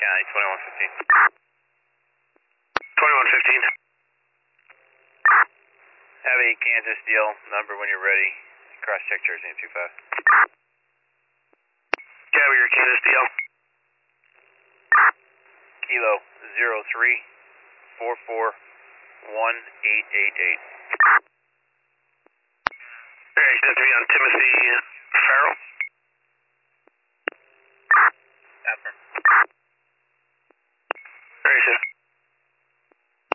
County, 2115. 2115. Have a Kansas deal number when you're ready. Cross check Jersey in 25. Carrier Kansas deal. Kilo 03441888. Alright, that's to be on Timothy Farrell.